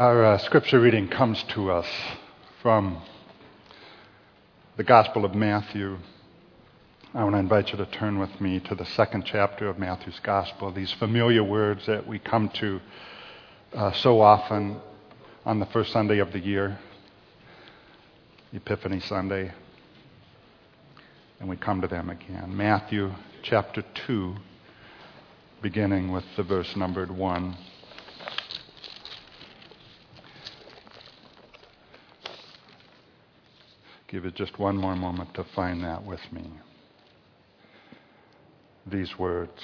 Our scripture reading comes to us from the Gospel of Matthew. I want to invite you to turn with me to the second chapter of Matthew's Gospel, these familiar words that we come to so often on the first Sunday of the year, Epiphany Sunday, and we come to them again. Matthew chapter 2, beginning with the verse numbered 1. Give it just one more moment to find that with me. These words.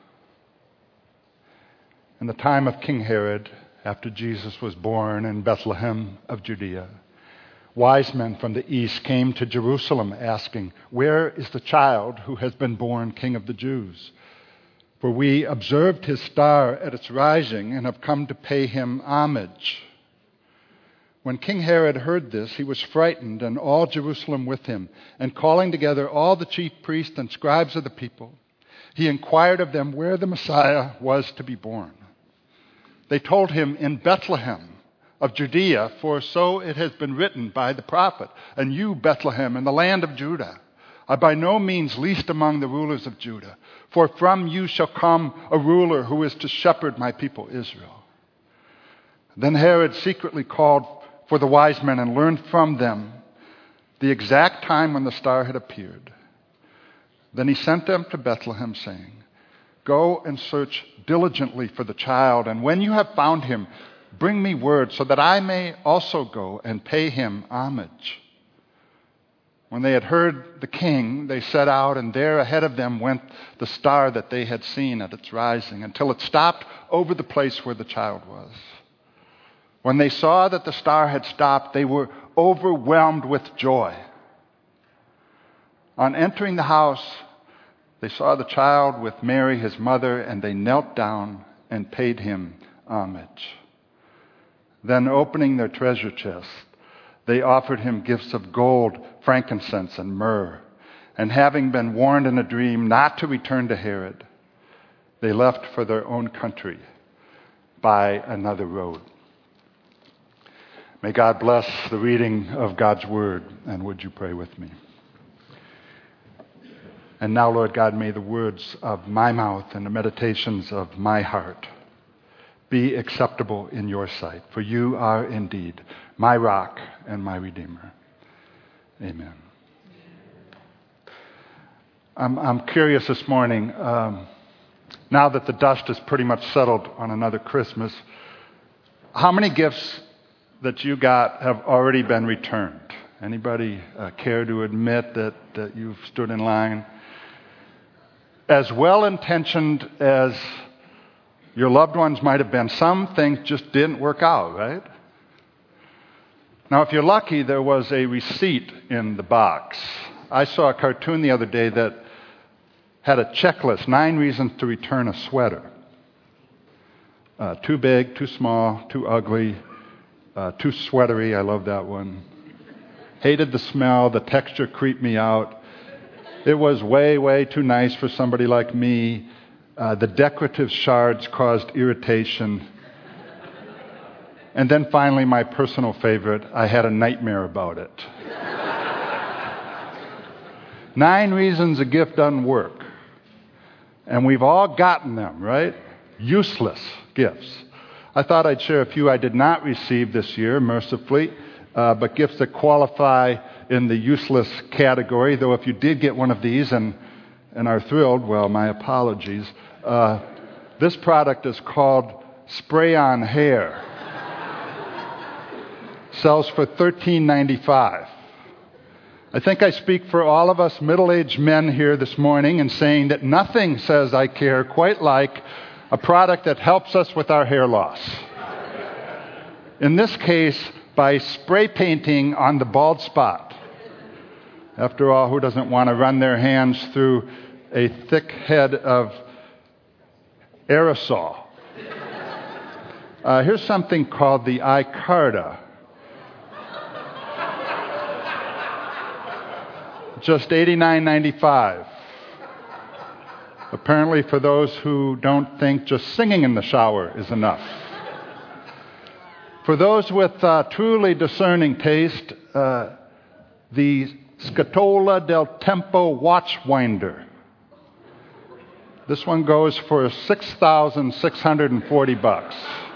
In the time of King Herod, after Jesus was born in Bethlehem of Judea, wise men from the east came to Jerusalem asking, "Where is the child who has been born King of the Jews? For we observed his star at its rising and have come to pay him homage." When King Herod heard this, he was frightened, and all Jerusalem with him. And calling together all the chief priests and scribes of the people, he inquired of them where the Messiah was to be born. They told him, "In Bethlehem of Judea, for so it has been written by the prophet, 'And you, Bethlehem, in the land of Judah, are by no means least among the rulers of Judah. For from you shall come a ruler who is to shepherd my people Israel.' Then Herod secretly called for the wise men and learned from them the exact time when the star had appeared. Then he sent them to Bethlehem, saying, 'Go and search diligently for the child, and when you have found him, bring me word so that I may also go and pay him homage.' When they had heard the king, they set out, and there ahead of them went the star that they had seen at its rising, until it stopped over the place where the child was. When they saw that the star had stopped, they were overwhelmed with joy. On entering the house, they saw the child with Mary, his mother, and they knelt down and paid him homage. Then, opening their treasure chest, they offered him gifts of gold, frankincense, and myrrh. And having been warned in a dream not to return to Herod, they left for their own country by another road." May God bless the reading of God's word, and would you pray with me? And now, Lord God, may the words of my mouth and the meditations of my heart be acceptable in your sight, for you are indeed my rock and my redeemer. Amen. I'm curious this morning, now that the dust is pretty much settled on another Christmas, how many gifts that you got have already been returned? Anybody care to admit that you've stood in line? As well-intentioned as your loved ones might have been, some things just didn't work out, right? Now, if you're lucky, there was a receipt in the box. I saw a cartoon the other day that had a checklist, 9 reasons to return a sweater. Too big, too small, too ugly, too sweatery. I love that one. Hated the smell. The texture creeped me out. It was way, way too nice for somebody like me. The decorative shards caused irritation. And then finally, my personal favorite, I had a nightmare about it. 9 reasons a gift doesn't work. And we've all gotten them, right? Useless gifts. I thought I'd share a few I did not receive this year, mercifully, but gifts that qualify in the useless category, though if you did get one of these and are thrilled, well, my apologies. This product is called Spray-On Hair. Sells for $13.95. I think I speak for all of us middle-aged men here this morning in saying that nothing says I care quite like a product that helps us with our hair loss. In this case, by spray painting on the bald spot. After all, who doesn't want to run their hands through a thick head of aerosol? Here's something called the iCarta. Just $89.95. Apparently, for those who don't think just singing in the shower is enough. For those with truly discerning taste, the Scatola del Tempo Watchwinder. This one goes for $6,640.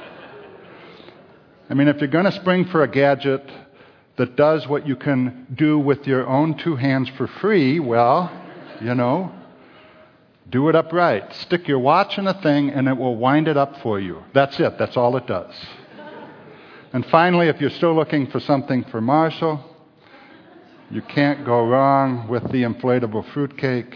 I mean, if you're going to spring for a gadget that does what you can do with your own two hands for free, well, do it upright. Stick your watch in a thing and it will wind it up for you. That's it. That's all it does. And finally, if you're still looking for something for Marshall, you can't go wrong with the inflatable fruitcake.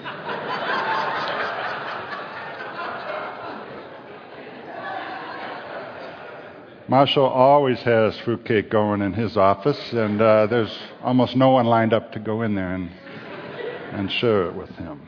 Marshall always has fruitcake going in his office, and there's almost no one lined up to go in there and share it with him.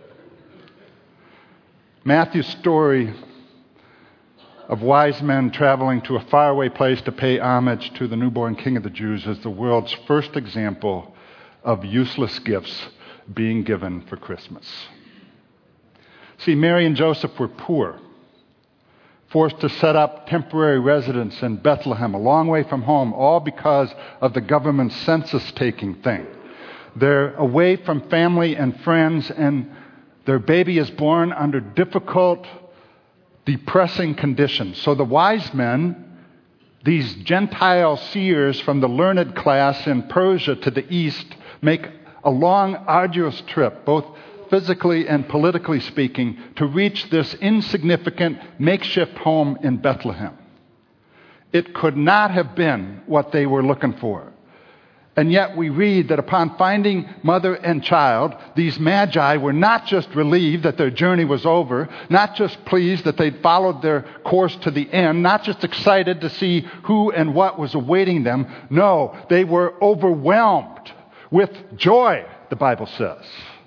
Matthew's story of wise men traveling to a faraway place to pay homage to the newborn King of the Jews is the world's first example of useless gifts being given for Christmas. See, Mary and Joseph were poor, forced to set up temporary residence in Bethlehem, a long way from home, all because of the government's census-taking thing. They're away from family and friends, and their baby is born under difficult, depressing conditions. So the wise men, these Gentile seers from the learned class in Persia to the east, make a long, arduous trip, both physically and politically speaking, to reach this insignificant makeshift home in Bethlehem. It could not have been what they were looking for. And yet we read that upon finding mother and child, these magi were not just relieved that their journey was over, not just pleased that they'd followed their course to the end, not just excited to see who and what was awaiting them. No, they were overwhelmed with joy, the Bible says.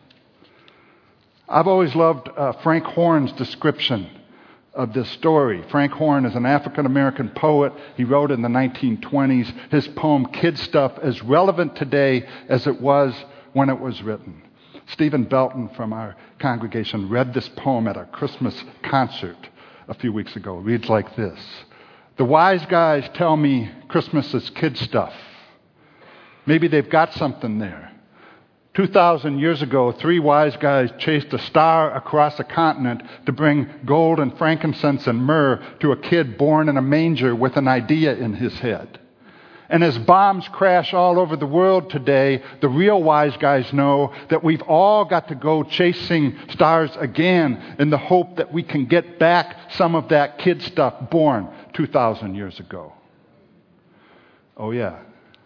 I've always loved Frank Horn's description of this story. Frank Horn is an African-American poet. He wrote in the 1920s. His poem, Kid Stuff, is relevant today as it was when it was written. Stephen Belton from our congregation read this poem at our Christmas concert a few weeks ago. It reads like this. The wise guys tell me Christmas is kid stuff. Maybe they've got something there. 2,000 years ago, 3 wise guys chased a star across a continent to bring gold and frankincense and myrrh to a kid born in a manger with an idea in his head. And as bombs crash all over the world today, the real wise guys know that we've all got to go chasing stars again in the hope that we can get back some of that kid stuff born 2,000 years ago. Oh, yeah.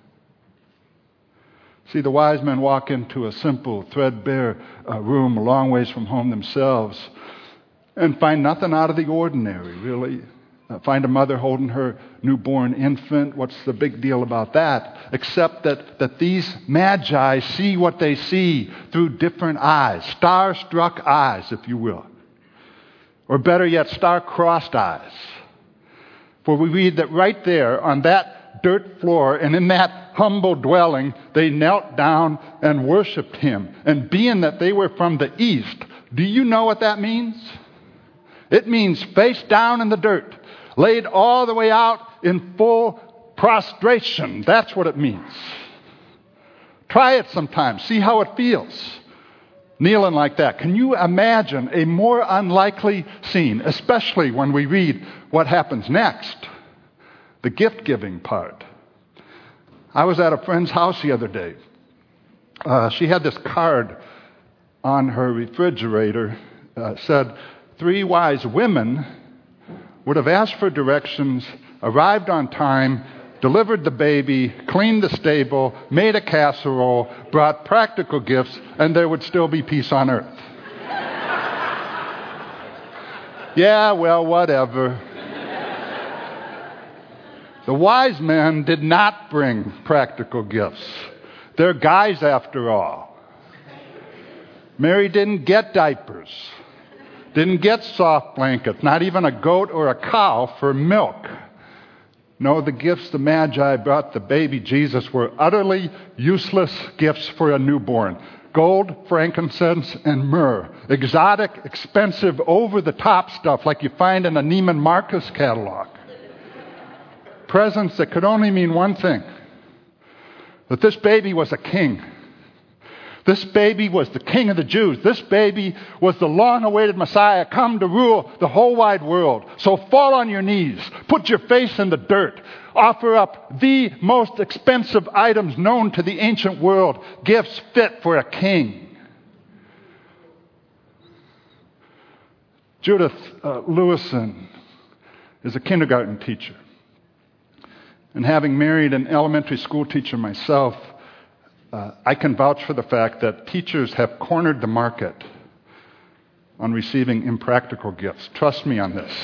See, the wise men walk into a simple, threadbare room a long ways from home themselves and find nothing out of the ordinary, really. Find a mother holding her newborn infant. What's the big deal about that? Except that these magi see what they see through different eyes, star-struck eyes, if you will. Or better yet, star-crossed eyes. For we read that right there on that dirt floor and in that humble dwelling, they knelt down and worshiped him. And being that they were from the east, do you know what that means? It means face down in the dirt, laid all the way out in full prostration. That's what it means. Try it sometime. See how it feels. Kneeling like that. Can you imagine a more unlikely scene, especially when we read what happens next? The gift-giving part. I was at a friend's house the other day. She had this card on her refrigerator. Said, 3 wise women would have asked for directions, arrived on time, delivered the baby, cleaned the stable, made a casserole, brought practical gifts, and there would still be peace on earth. Yeah, well, whatever. The wise men did not bring practical gifts. They're guys after all. Mary didn't get diapers, didn't get soft blankets, not even a goat or a cow for milk. No, the gifts the Magi brought the baby Jesus were utterly useless gifts for a newborn. Gold, frankincense, and myrrh. Exotic, expensive, over-the-top stuff like you find in a Neiman Marcus catalog. Presents that could only mean one thing, that this baby was a king. This baby was the King of the Jews. This baby was the long-awaited Messiah come to rule the whole wide world. So fall on your knees. Put your face in the dirt. Offer up the most expensive items known to the ancient world. Gifts fit for a king. Judith Lewison is a kindergarten teacher. And having married an elementary school teacher myself, I can vouch for the fact that teachers have cornered the market on receiving impractical gifts. Trust me on this.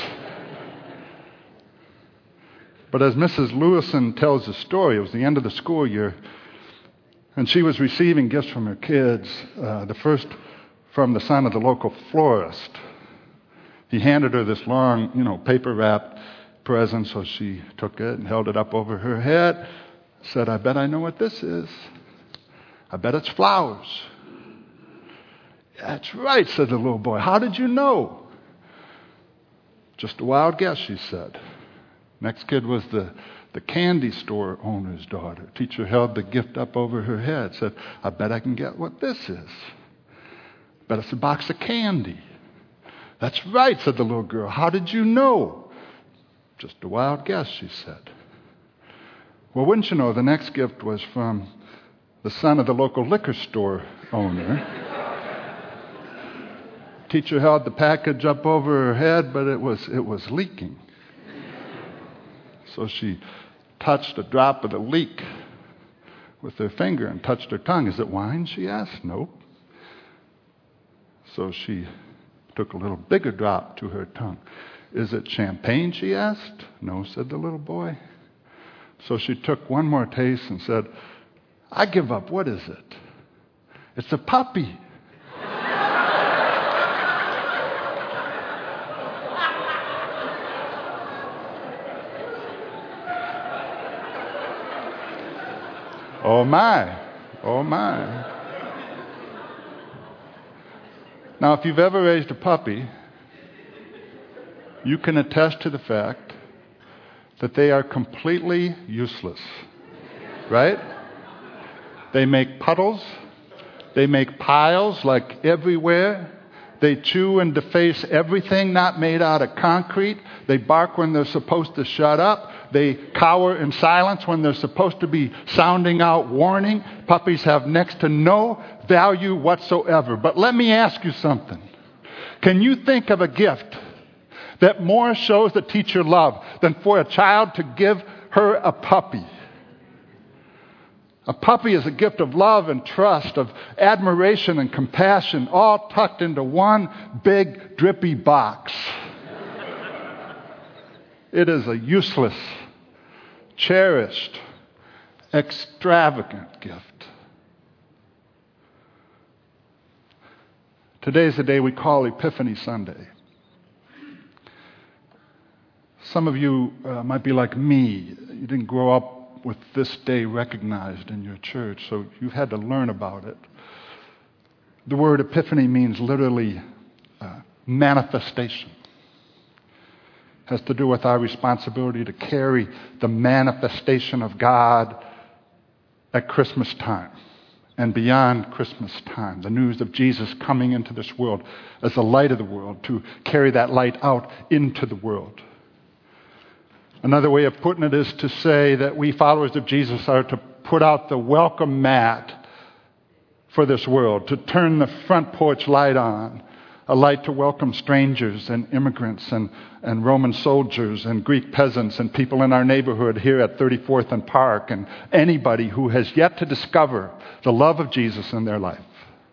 But as Mrs. Lewison tells the story, it was the end of the school year, and she was receiving gifts from her kids, the first from the son of the local florist. He handed her this long, paper-wrapped present, so she took it and held it up over her head, said, "I bet I know what this is. I bet it's flowers." "That's right," said the little boy. "How did you know?" "Just a wild guess," she said. Next kid was the candy store owner's daughter. Teacher held the gift up over her head, said, "I bet I can get what this is. Bet it's a box of candy." "That's right," said the little girl. "How did you know?" "Just a wild guess," she said. Well, wouldn't you know, the next gift was from the son of the local liquor store owner. Teacher held the package up over her head, but it was leaking. So she touched a drop of the leak with her finger and touched her tongue. "Is it wine?" she asked. "Nope." So she took a little bigger drop to her tongue. "Is it champagne?" she asked. "No," said the little boy. So she took one more taste and said, "I give up. What is it?" "It's a puppy." Oh my. Oh my. Now, if you've ever raised a puppy, you can attest to the fact that they are completely useless. Right? They make puddles. They make piles like everywhere. They chew and deface everything not made out of concrete. They bark when they're supposed to shut up. They cower in silence when they're supposed to be sounding out warning. Puppies have next to no value whatsoever. But let me ask you something. Can you think of a gift that more shows the teacher love than for a child to give her a puppy? A puppy is a gift of love and trust, of admiration and compassion, all tucked into one big, drippy box. It is a useless, cherished, extravagant gift. Today's the day we call Epiphany Sunday. Some of you might be like me. You didn't grow up with this day recognized in your church, so you've had to learn about it. The word epiphany means literally manifestation. It has to do with our responsibility to carry the manifestation of God at Christmas time and beyond Christmas time. The news of Jesus coming into this world as the light of the world, to carry that light out into the world. Another way of putting it is to say that we followers of Jesus are to put out the welcome mat for this world, to turn the front porch light on, a light to welcome strangers and immigrants and Roman soldiers and Greek peasants and people in our neighborhood here at 34th and Park and anybody who has yet to discover the love of Jesus in their life.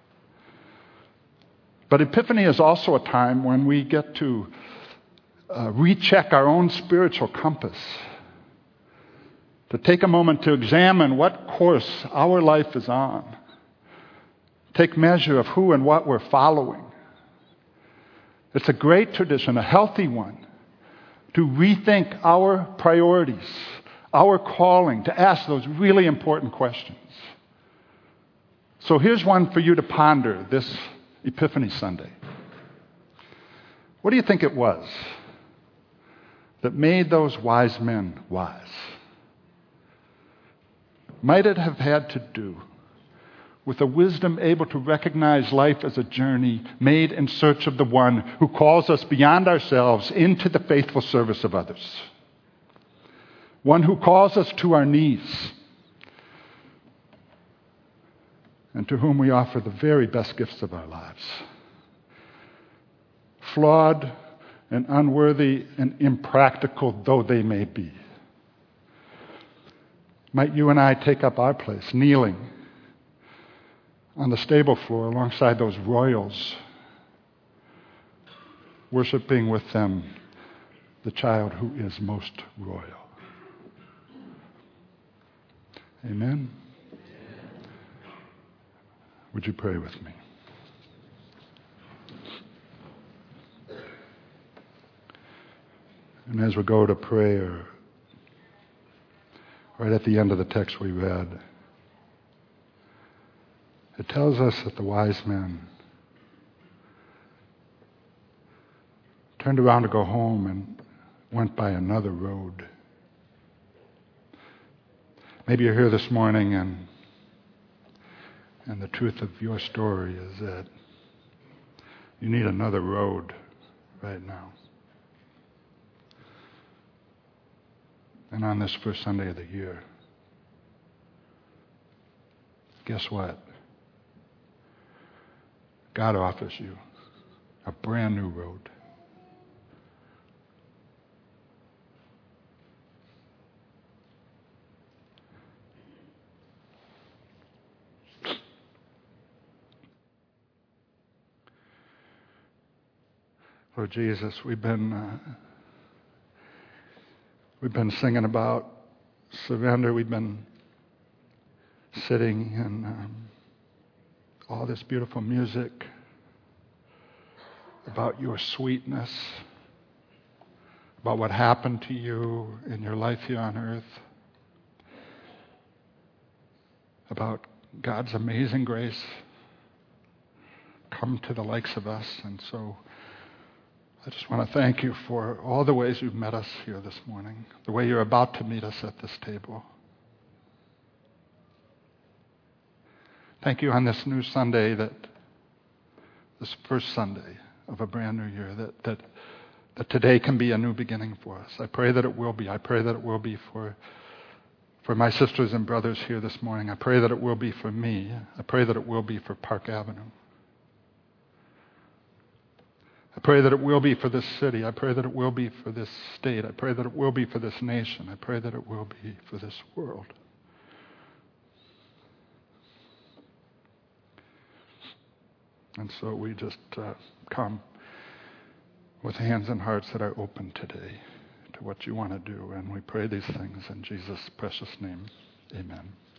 But Epiphany is also a time when we get to recheck our own spiritual compass, to take a moment to examine what course our life is on, take measure of who and what we're following. It's a great tradition, a healthy one, to rethink our priorities, our calling, to ask those really important questions. So here's one for you to ponder this Epiphany Sunday. What do you think it was that made those wise men wise? Might it have had to do with a wisdom able to recognize life as a journey made in search of the one who calls us beyond ourselves into the faithful service of others? One who calls us to our knees and to whom we offer the very best gifts of our lives. Flawed and unworthy and impractical though they may be. Might you and I take up our place, kneeling on the stable floor alongside those royals, worshiping with them the child who is most royal. Amen? Would you pray with me? And as we go to prayer, right at the end of the text we read, it tells us that the wise men turned around to go home and went by another road. Maybe you're here this morning and the truth of your story is that you need another road right now. And on this first Sunday of the year, guess what? God offers you a brand new road. Lord Jesus, we've been singing about surrender. We've been sitting in all this beautiful music about your sweetness, about what happened to you in your life here on earth, about God's amazing grace come to the likes of us. And so I just want to thank you for all the ways you've met us here this morning, the way you're about to meet us at this table. Thank you on this new Sunday, this first Sunday of a brand new year, that today can be a new beginning for us. I pray that it will be. I pray that it will be for my sisters and brothers here this morning. I pray that it will be for me. I pray that it will be for Park Avenue. I pray that it will be for this city. I pray that it will be for this state. I pray that it will be for this nation. I pray that it will be for this world. And so we just come with hands and hearts that are open today to what you want to do. And we pray these things in Jesus' precious name. Amen.